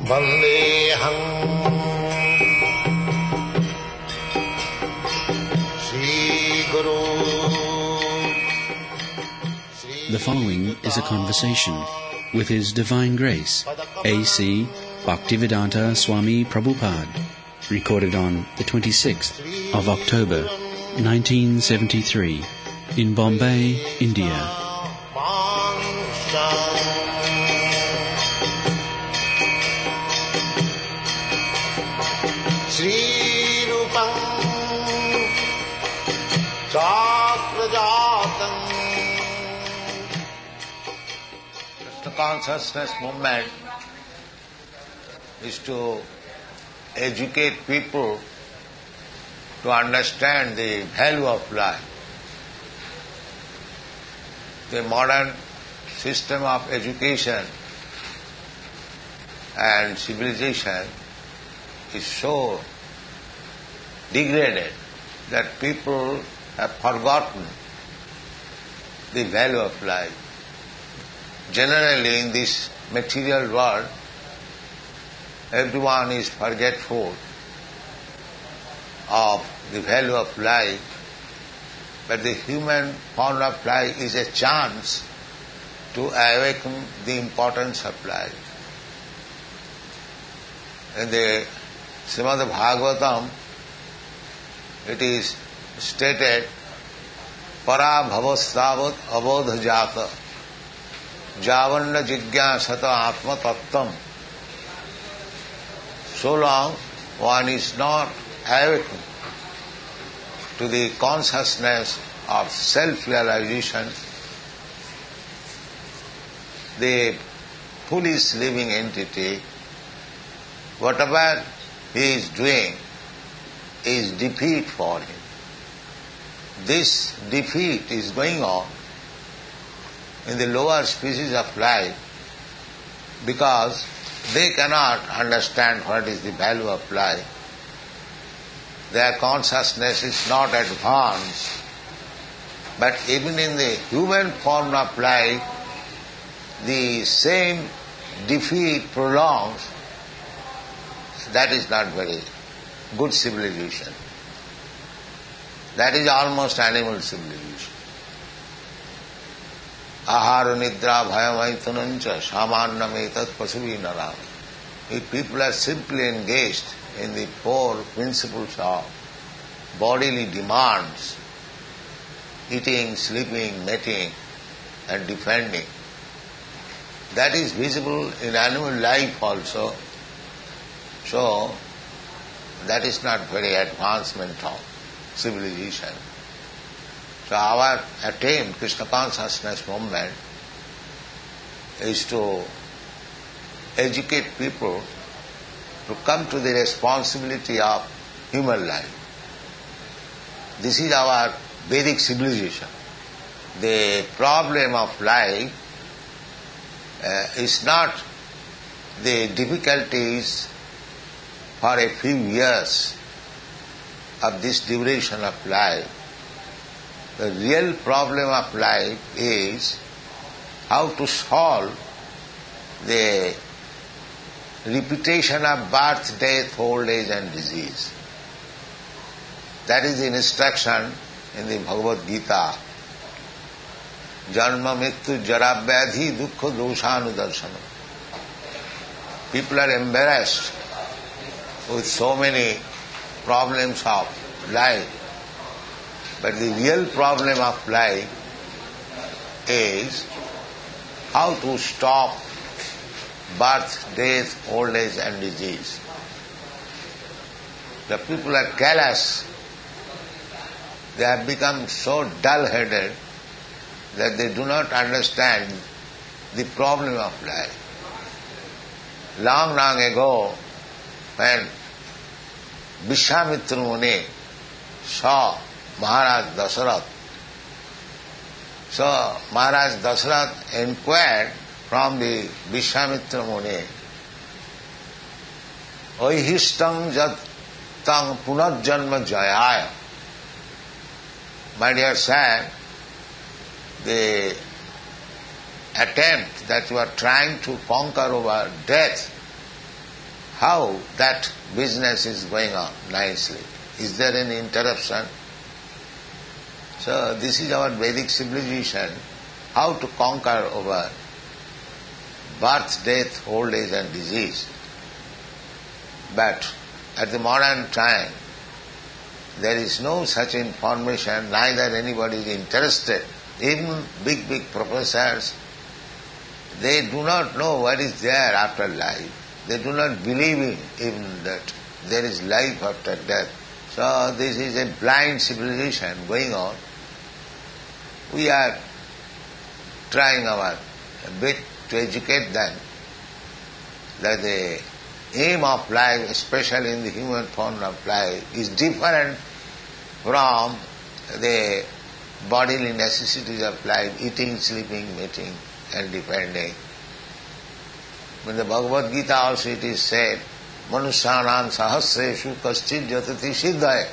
Vandeham Sri Guru. The following is a conversation with His Divine Grace, A.C. Bhaktivedanta Swami Prabhupada, recorded on the 26th of October, 1973, in Bombay, India. Sri Rupam Chakrajatam. Krishna consciousness movement is to educate people to understand the value of life. The modern system of education and civilization is so degraded that people have forgotten the value of life. Generally in this material world, everyone is forgetful of the value of life, but the human form of life is a chance to awaken the importance of life. In the Srimad Bhagavatam, it is stated, Para bhavastavat abodha jata javanna jigyasata atma tattam. So long one is not awakened to the consciousness of self-realization, the foolish living entity, whatever he is doing is defeat for him. This defeat is going on in the lower species of life because they cannot understand what is the value of life. Their consciousness is not advanced. But even in the human form of life, the same defeat prolongs. That is not very good civilization. That is almost animal civilization. Ahara nidra bhayamaithanancha samannam etat pasuvi naram. If people are simply engaged in the four principles of bodily demands, eating, sleeping, mating and defending, that is visible in animal life also. So, that is not very advancement of civilization. So our attempt, Krishna consciousness movement, is to educate people to come to the responsibility of human life. This is our Vedic civilization. The problem of life is not the difficulties for a few years of this duration of life. The real problem of life is how to solve the repetition of birth, death, old age and disease. That is the instruction in the Bhagavad Gita. Janma mrityu jara vyadhi dukkha doshanudarsana. People are embarrassed with so many problems of life. But the real problem of life is how to stop birth, death, old age and disease. The people are callous. They have become so dull-headed that they do not understand the problem of life. Long, long ago, when Vishwamitra Muni saw Maharaj Dasarath, so Maharaj Dasarath inquired from the Vishwamitra Muni, Oihishtam jat tang punarjanma jayaya. My dear son, the attempt that you are trying to conquer over death how that business is going on nicely. Is there any interruption? So this is our Vedic civilization, how to conquer over birth, death, old age and disease. But at the modern time, there is no such information, neither anybody is interested. Even big professors, they do not know what is there after life. They do not believe in even that there is life after death. So this is a blind civilization going on. We are trying our bit to educate them that the aim of life, especially in the human form of life, is different from the bodily necessities of life, eating, sleeping, mating and depending. In the Bhagavad Gita also it is said, Manusyanam sahasreshu kaschid jatati siddhaya.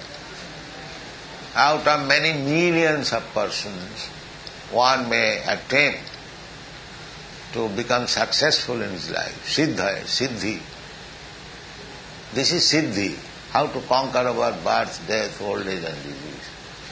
Out of many millions of persons, one may attempt to become successful in his life. Siddhaya, siddhi. This is siddhi, how to conquer our birth, death, old age and disease.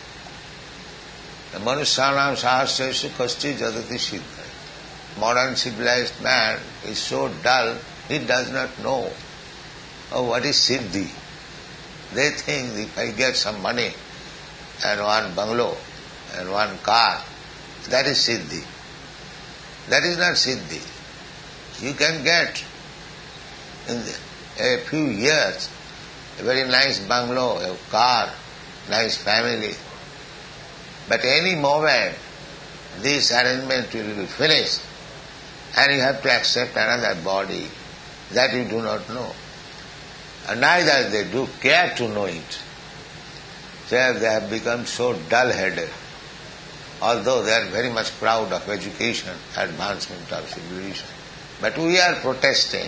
The Manusyanam sahasreshu kaschid jatati siddhaya. Modern civilized man is so dull, he does not know what is siddhi. They think if I get some money and one bungalow and one car, that is siddhi. That is not siddhi. You can get in a few years a very nice bungalow, a car, nice family. But any moment this arrangement will be finished and you have to accept another body that you do not know. And neither they do care to know it. So they have become so dull-headed, although they are very much proud of education, advancement of civilization. But we are protesting.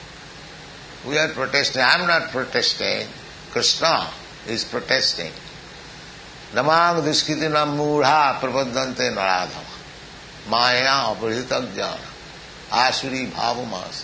We are protesting. I am not protesting. Krishna is protesting. Namang duskitinam mudha prapadante naradhama maya aparhita jnana asuri bhavamas.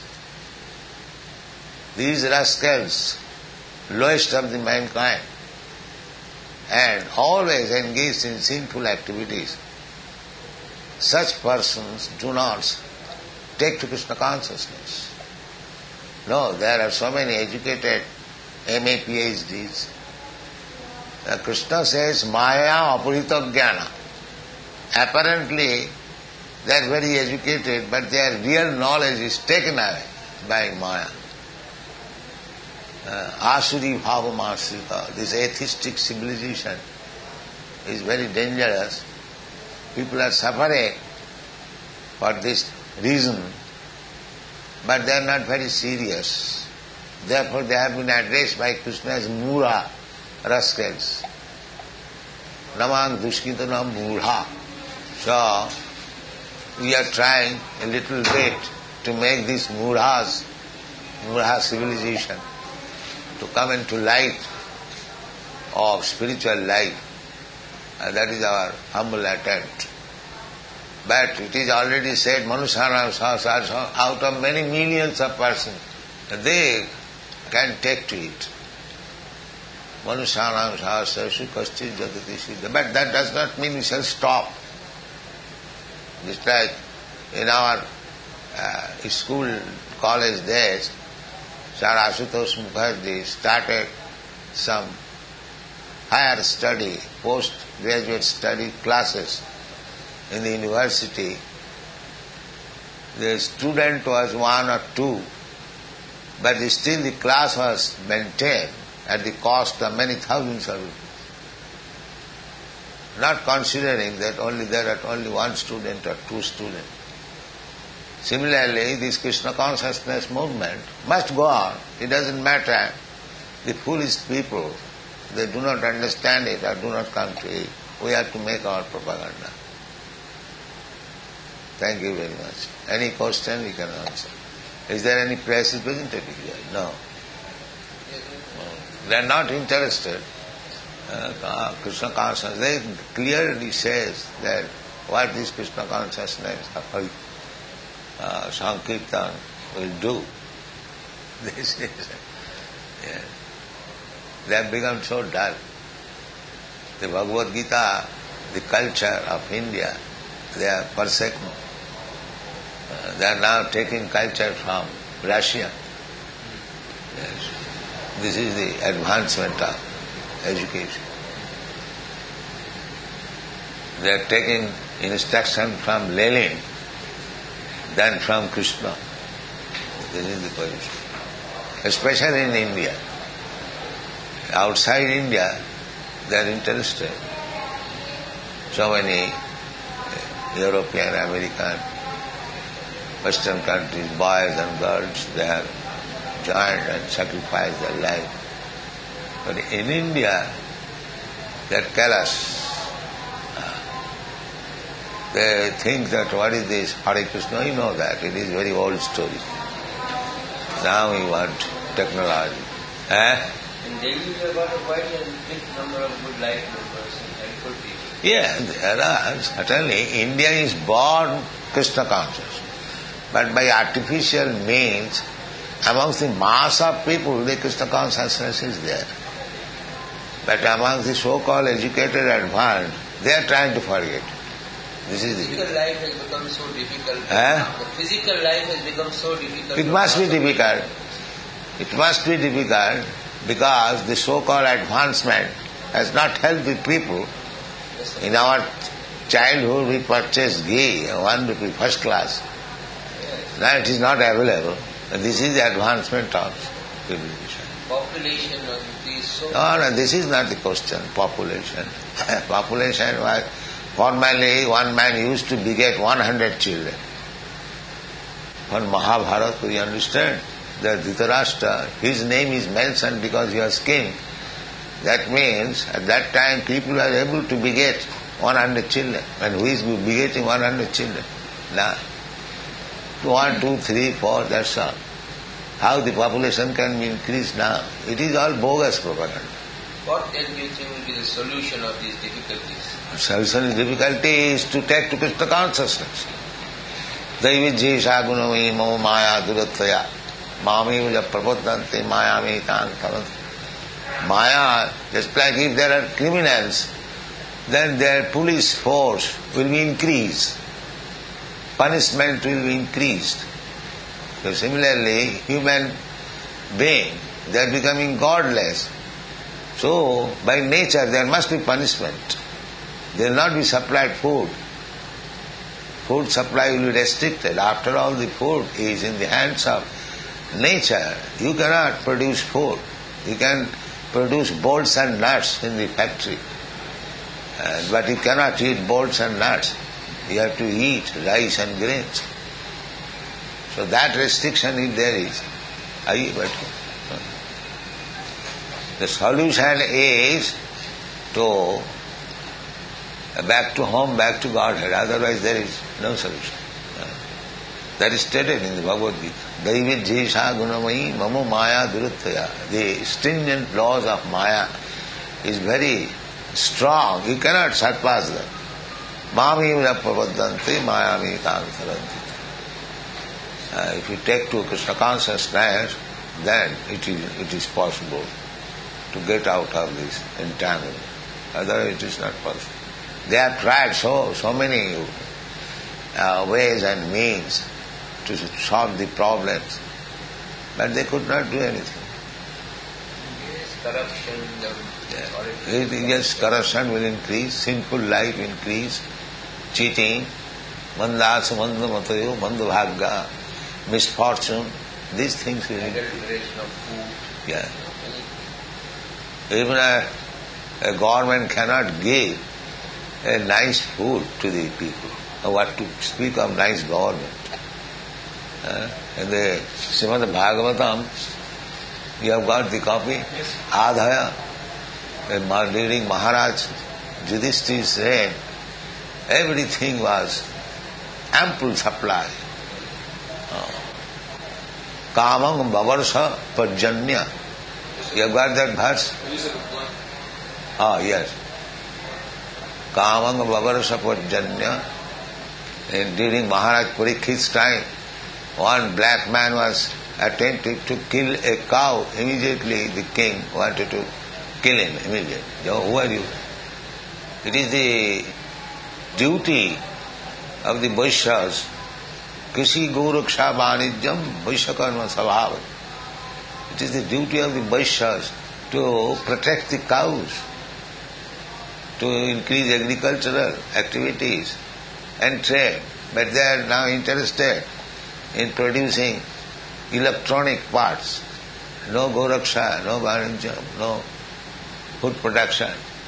These rascals, lowest of the mankind, and always engaged in sinful activities, such persons do not take to Krishna consciousness. No, there are so many educated MA, PhDs. Krishna says, Maya apurita jnana. Apparently, they are very educated, but their real knowledge is taken away by Maya. Asuri bhavamasrita, this atheistic civilization is very dangerous. People are suffering for this reason, but they are not very serious. Therefore they have been addressed by Krishna as Mura, rascals. Namang dushkitanam mudha. So we are trying a little bit to make this Mura civilization to come into light of spiritual life. That is our humble attempt. But it is already said, Manusyanam sahasreshu, out of many millions of persons, they can take to it. Manusyanam sahasreshu kaschid jatati siddha. But that does not mean we shall stop. Just like in our school, college days, Sir Ashutosh Mukherjee started some higher study, post-graduate study classes in the university. The student was one or two, but still the class was maintained at the cost of many thousands of rupees. Not considering that there are only one student or two students. Similarly, this Krishna consciousness movement must go on. It doesn't matter. The foolish people, they do not understand it or do not come to it. We have to make our propaganda. Thank you very much. Any question we can answer. Is there any place representative here? No. They are not interested. Krishna consciousness, they clearly says that what this Krishna consciousness Sankirtan will do. This is, yeah. They have become so dull. The Bhagavad Gita, the culture of India, they are forsaken. They are now taking culture from Russia. Yes. This is the advancement of education. They are taking instruction from Lenin than from Krishna. This is the position. Especially in India. Outside India, they are interested. So many European, American, Western countries, boys and girls, they have joined and sacrificed their life. But in India, they are callous. They think that what is this Hare Krishna? You know that. It is very old story. Now we want technology. In Delhi we have got a quite a big number of good life members and helpful people. Yeah, there are. Certainly, India is born Krishna conscious. But by artificial means, amongst the mass of people, the Krishna consciousness is there. But amongst the so-called educated advanced, they are trying to forget. This is the physical life has become so difficult. The physical life has become so difficult. It must be difficult. It must be difficult because the so-called advancement has not helped the people. Yes, in our childhood we purchased ghee, 1 rupee, first class. Yes. Now it is not available. This is the advancement of civilization. Population of these so... No, this is not the question, population. Population was... Formerly, one man used to beget 100 children. From Mahabharata, we understand that Dhritarashtra, his name is mentioned because he was king. That means, at that time, people were able to beget 100 children. And who is begetting 100 children? Now, 1, 2, 3, 4, that's all. How the population can be increased now? It is all bogus propaganda. What then do you think will be the solution of these difficulties? The solution of difficulty is to take to Krishna consciousness. Daivijjesha gunami mama maya durattaya mami uja prabodhanti maya me tantavanti. Maya, just like if there are criminals, then their police force will be increased. Punishment will be increased. So similarly, human being, they are becoming godless. So, by nature, there must be punishment. There will not be supplied food. Food supply will be restricted. After all, the food is in the hands of nature. You cannot produce food. You can produce bolts and nuts in the factory. But you cannot eat bolts and nuts. You have to eat rice and grains. So that restriction, if there is, the solution is to back to home, back to Godhead. Otherwise there is no solution. That is stated in the Bhagavad Gita. Daivijjesha gunamayi mamo maya duruttaya. The stringent laws of Maya is very strong. You cannot surpass them. Mami prabodhanti mayami tantaranti. If you take to Krishna consciousness, then it is possible to get out of this entanglement. Otherwise it is not possible. They have tried so many ways and means to solve the problems, but they could not do anything. Yes, corruption. Yes, corruption will increase, sinful life increase, cheating, mandasa mandamatayo, mandabhagga, misfortune, these things will increase. Adulteration of food. Yeah. Even a government cannot give a nice food to the people. What to speak of nice government? In the Srimad Bhagavatam, you have got the copy? Yes. Adhaya. During Maharaj Yudhishthir's reign, everything was ample supply. Kamam Vavarsa Parjanya. You have got that verse? Yes. Kamam Vavarsa Parjanya. During Maharaj Parikshit's time, one black man was attempted to kill a cow, immediately the king wanted to kill him immediately. Who are you? It is the duty of the Vaishyas, Krishi Goraksha Vanijyam Vaishyakarma Sabhava. It is the duty of the Vaishyas to protect the cows, to increase agricultural activities and trade. But they are now interested in producing electronic parts. No Goraksha, no Vanijyam, no food production.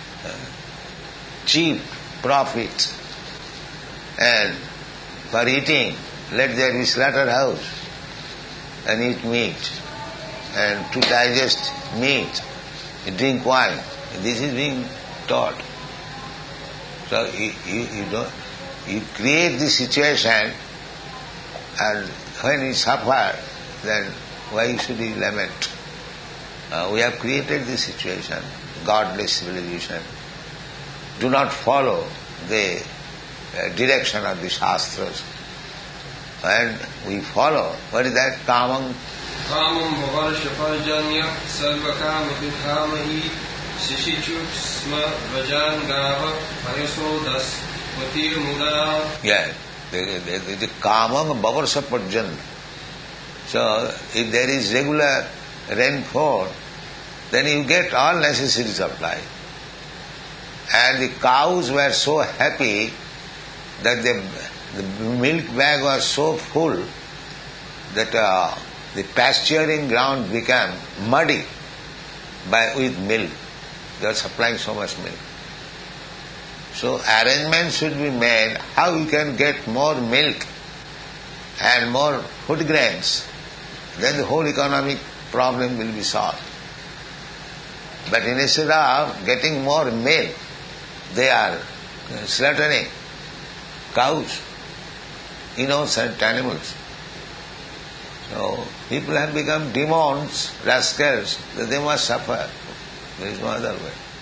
Cheap profit. And for eating, let there be slaughterhouse and eat meat. And to digest meat, drink wine. This is being taught. So you create the situation, and when you suffer, then why should you lament? We have created this situation, godless civilization. Do not follow the direction of the Shastras. And we follow, what is that? Kamam Bhavarsha Parjanya Sarvakama Vidhamahi Shishichuk Sma Vajan Gava Payasodas Vatir Muda. Yeah, the Kamam Bhavarsha Parjanya. So, if there is regular rainfall, then you get all necessities of life. And the cows were so happy that the milk bag was so full that the pasturing ground became muddy with milk. They are supplying so much milk. So arrangements should be made how you can get more milk and more food grains. Then the whole economic problem will be solved. But instead of getting more milk, they are slaughtering cows, innocent animals. So people have become demons, rascals, that they must suffer. There is no other way.